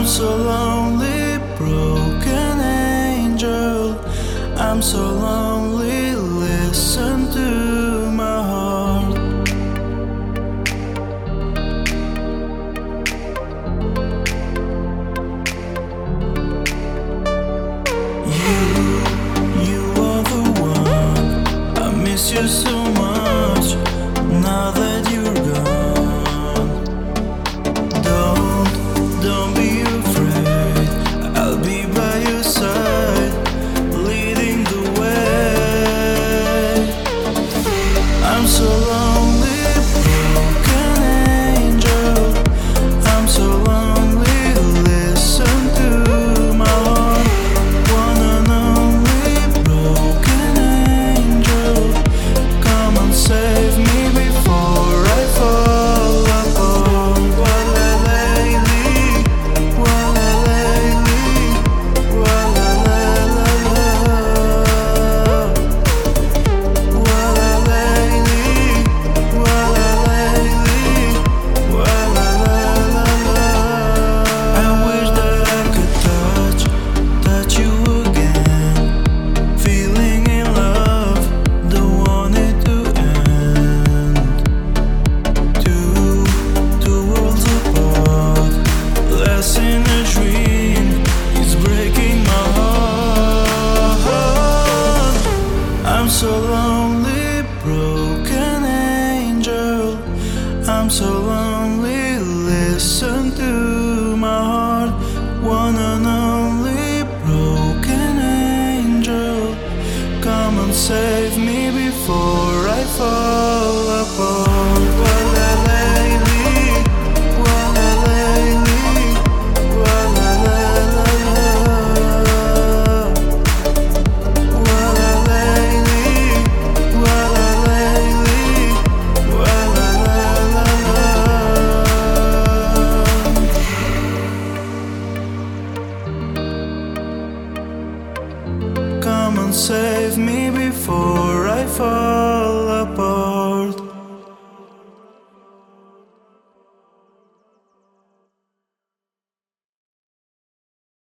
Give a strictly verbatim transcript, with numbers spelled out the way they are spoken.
I'm so lonely, broken angel. I'm so lonely, listen to my heart. You, you are the one. I miss you so much now that you're gone. Don't, don't be afraid. I'll be by your side, leading the way. I'm so lonely, broken angel. I'm so lonely, listen to my heart. One and only broken angel, come and save me before I fall apart. Wa-la-la-lee, wa-la-la-lee, wa-la-la-la-la. Wa-la-la-lee, wa-la-la-lee, wa-la-la-la-la. I wish that I could touch, touch you again. Feeling in love, don't want it to end. Two, two worlds apart, less in a dream, it's breaking my heart. I'm so lonely, broken angel. I'm so lonely, listen to my heart. One and only broken angel, come and save me before I fall apart. Wa-la-la-lee, wa-la-la-lee, wa-la-la-la-la. Wa-la-la-lee, wa-la-la-lee, wa-la-la-la-la. Come and save me before I fall